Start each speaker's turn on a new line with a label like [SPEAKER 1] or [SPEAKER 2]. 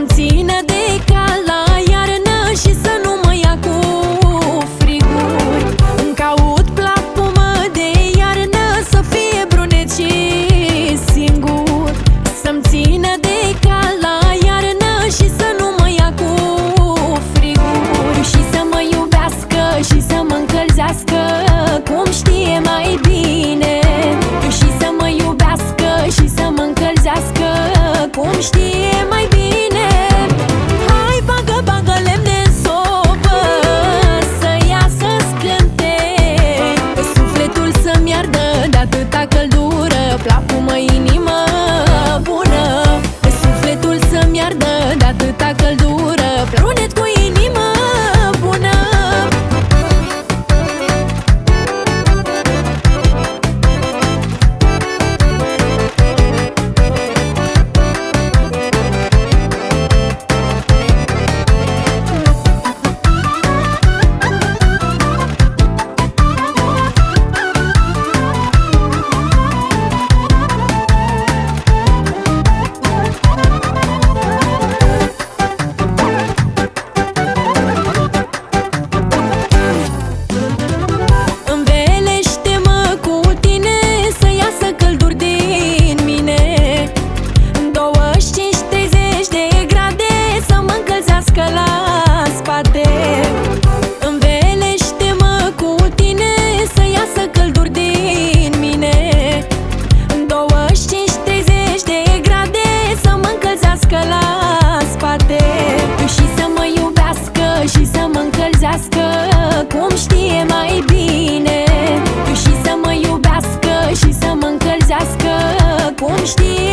[SPEAKER 1] să-mi țină de cal la iarnă și să nu mă ia cu friguri. Îmi caut plapumă de iarnă, să fie brunet și singur. Să-mi țină de cal la iarnă și să nu mă ia cu friguri. Și să mă iubească și să mă încălzească cum știe mai bine. Și să mă iubească și să mă încălzească cum știe mai bine. Hai, bagă, bagă lemne în sobă, să iasă-ți cântec, sufletul să-mi ardă de atâta căldură, plapumă, inimă bună. Sufletul să-mi ardă de atâta căldură, brunet cu inimă bună. Învelește-mă cu tine să iasă călduri din mine. 25-30 de grade să mă încălzească la spate. Și să mă iubească și să mă încălzească cum știe mai bine. Și să mă iubească și să mă încălzească cum știe